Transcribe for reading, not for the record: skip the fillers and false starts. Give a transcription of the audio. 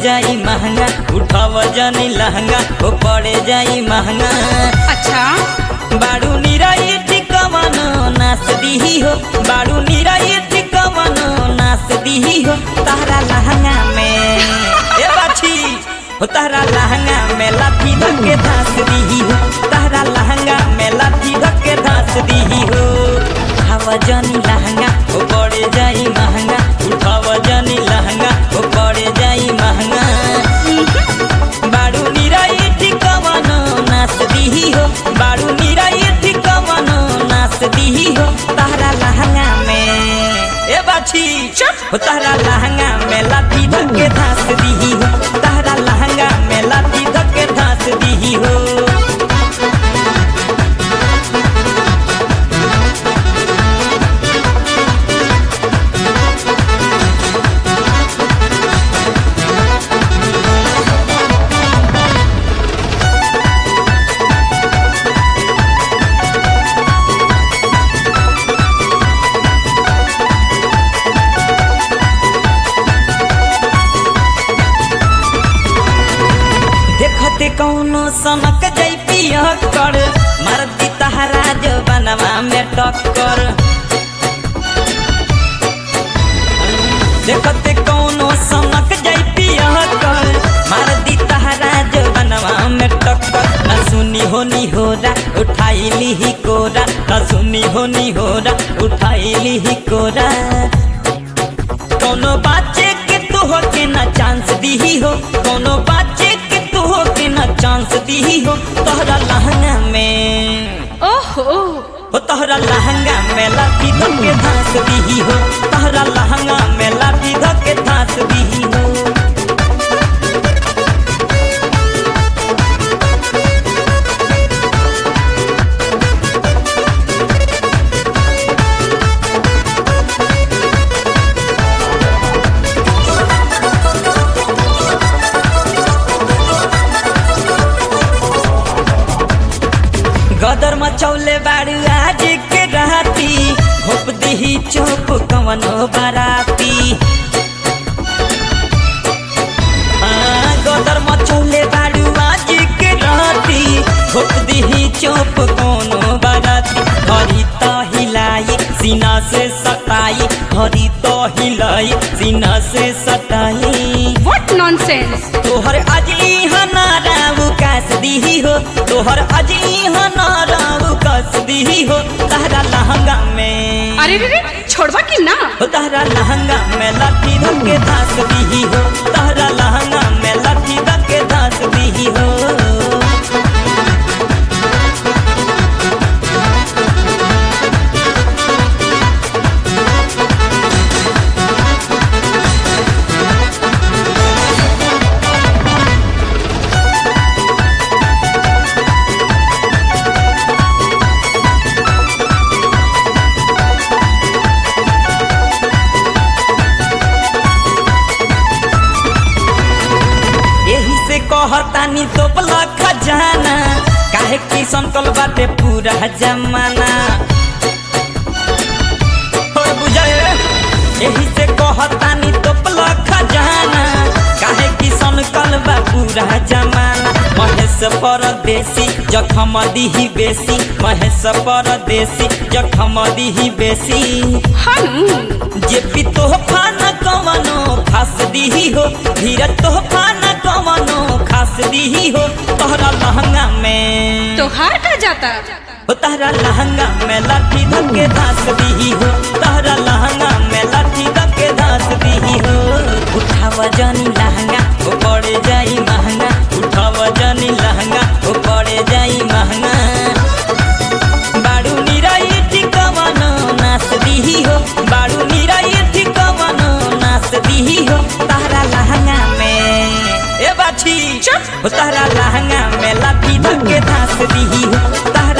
जाई महंगा, उठाव जनी लहंगा हो पड़े जाई महंगा। अच्छा बाड़ू निराई टिकवनो नास दीही हो, बाड़ू निराई टिकवनो नास दीही हो। तारा लहंगा में ए बाछी हो, तारा लहंगा में लाठी धके धास दीही हो, तारा लहंगा में लाठी धके धास दीही हो। उठाव जनी लहंगा हो पड़े जाई महंगा, उठाव जनी लहंगा हो पड़े जाई महंगा। बाड़ू निराई टिकवनो नास दीही हो, बाड़ू निराई टिकवनो नास दीही हो। तारा लहंगा में ए बाछी हो, तारा लहंगा में लाठी धके धास दीही हो, तारा लहंगा में लाठी धके धास दीही हो। देखते कौनो सनक जई पिया कर, मरदी तहरा जो बनवा में टक्कर। देखते कौनो सनक जई पिया कर, मरदी तहरा जो बनवा में टक्कर। न सुनी होनी होरा उठाई ली ही कोरा, न सुनी होनी होरा उठाई ली ही कोरा। कोनो बाचे के तू हो के न चांस दीही हो, कोनो बाचे के तू हो के न चांस दीही हो। तोहरा लहंगा में ओहो हो, तोहरा लहंगा में लाठी धके धास दीही हो, तोहरा लहंगा में लाठी धके धास दीही हो। गदर मचौले बाड़ू आज के राती, घोप दीही चौप कवनो बाराती। गदर मचौले बाड़ू आज के राती, घोप दीही चौप कवनो बाराती। हरी तो हिलाई सीना से सटाई, हरी तो हिलाई सीना से सटाई। What nonsense. तोहर अजली हनारा उकास दीही हो, तोहर अजली हनारा उकास दीही हो। तारा लहंगा में अरे रे छोड़वा कि ना हो, तारा लहंगा में लाठी धके धास दीही हो, तारा लहंगा में लाठी धके धास दीही हो। यही से कहतानी तोपला खजाना, काहे की संकल बाटे पूरा जमाना हो बुझाए। यही से कहतानी तोपला खजाना, काहे की संकल बा पूरा जमाना। महेश परदेसी जखम दीही बेसी, महेश परदेसी जखम दीही बेसी। जे पी तोहफा न कवनो खास दीही हो, धीरज तोहफा न कवनो खास दीही हो। तोहरा लहंगा में तोहार का जाता हो, तारा लहंगा में लाठी धके धास दीही हो, तारा लहंगा में लाठी धके धास दीही हो। उठाव जनी लहंगा हो पड़े जाई महंगा, उठाव जनी लहंगा हो पड़े जाई महंगा। बाड़ू निराई टिकवनो नास दीही हो, बाड़ू निराई टिकवनो नास दीही हो। तारा लहंगा में ए बाछी हो, तारा लहंगा में लाठी धके धास दीही हो,